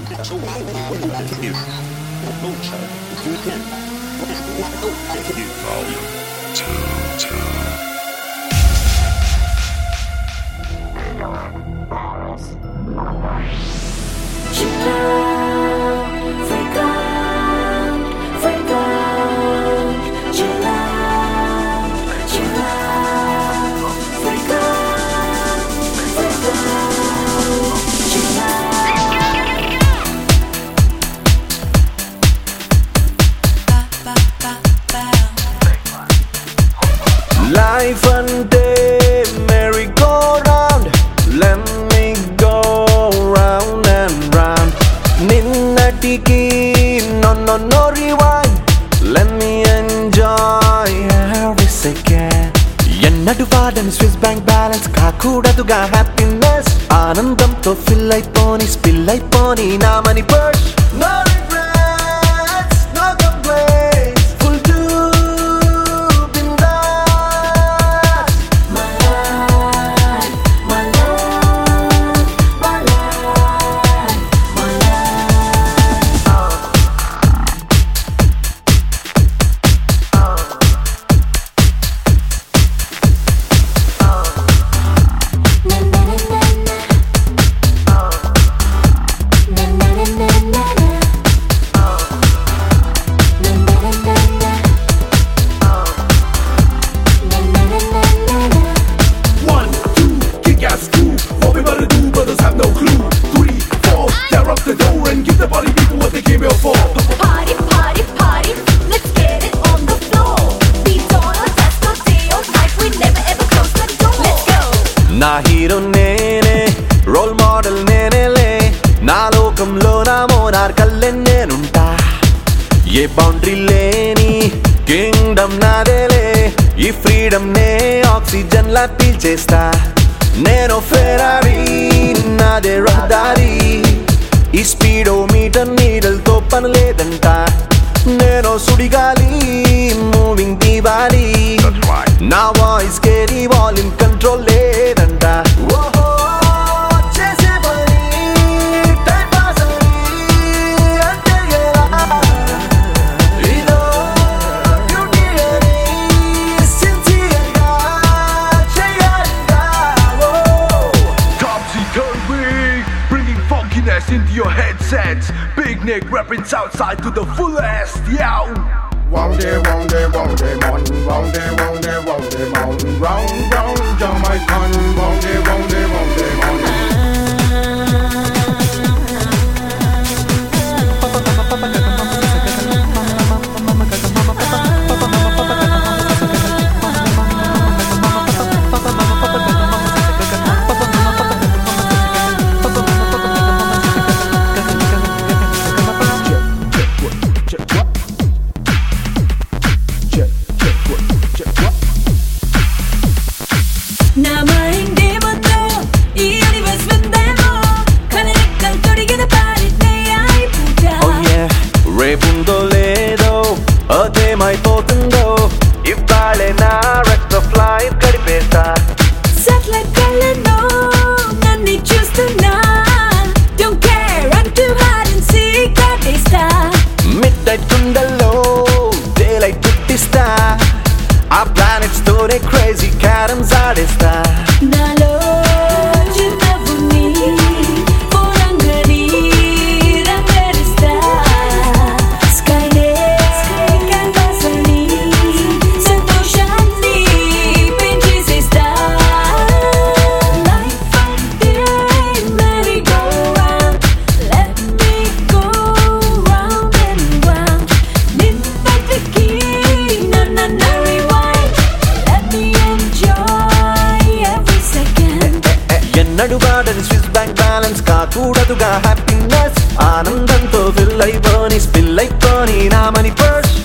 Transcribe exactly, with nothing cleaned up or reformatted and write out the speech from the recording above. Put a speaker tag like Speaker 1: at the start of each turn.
Speaker 1: Life ante merry-go-round, let me go round and round. Ninnatiki no no no rewind, let me enjoy every second. Ennadu vaadani Swiss bank balance kaakoodaduga happiness. Aanandamtho fill ayponi spill ayponi na money purse. No regrets, no complaints, full to నా hero నేనే, role model నేనేలే, నా లోకంలో నా మోనార్ కల్లె నేనుంటా. A boundary లేని Kingdom నాదేలే, ఈ freedom నే ఆక్సిజన్ లా పీల్చేస్తా. నేను ఫెరారీ, నాదే రహదారి, ఈ స్పీడో మీటర్ నీడల్తో పని లేదంట. నేను సుడిగాలి, మూవింగ్ దివాలి, నా వాయిస్ కేరీ వాల్యూమ్ కంట్రోల్ లేదంట.
Speaker 2: Into your headsets, Big Nick rapping Southside to the fullest, yo.
Speaker 3: Round day, round day, round day, man. Round day, round day, round day, man. Round, round, Jamaican. Round day, round day, round day, man.
Speaker 1: రేపుందో లేదో అదేమైపోతుందో ఇవ్వాలే నా rectum flight గడిపేస్తా.
Speaker 4: Satellite కళ్ళలో నన్ను చూస్తున్నా, don't care, run to hide and seek కట్టేస్తా.
Speaker 1: Midnight కుండల్లో డేలైట్ పుట్టిస్తా, ఆ ప్లానెట్స్ తోనే క్రేజీ క్యారమ్స్ ఆడేస్తా.
Speaker 4: నాలో చిన్నవుని పోరంగని రంగరిస్తా. స్కైనే క్యాన్వాస్ని సంతోషాన్ని పెంచేసేస్తా. Life అంటే merry-go-round, let me go round and round. నిన్నటికి నన్ను rewind, let me enjoy every second.
Speaker 1: ఎన్నడు వాడని స్విస్ బ్యాంక్ బ్యాలెన్స్ కాకూడదుగా హ్యాపీనెస్. ఆనందంతో ఫిల్ అయిపోని స్పిల్ అయిపోని నా మనీ పర్స్.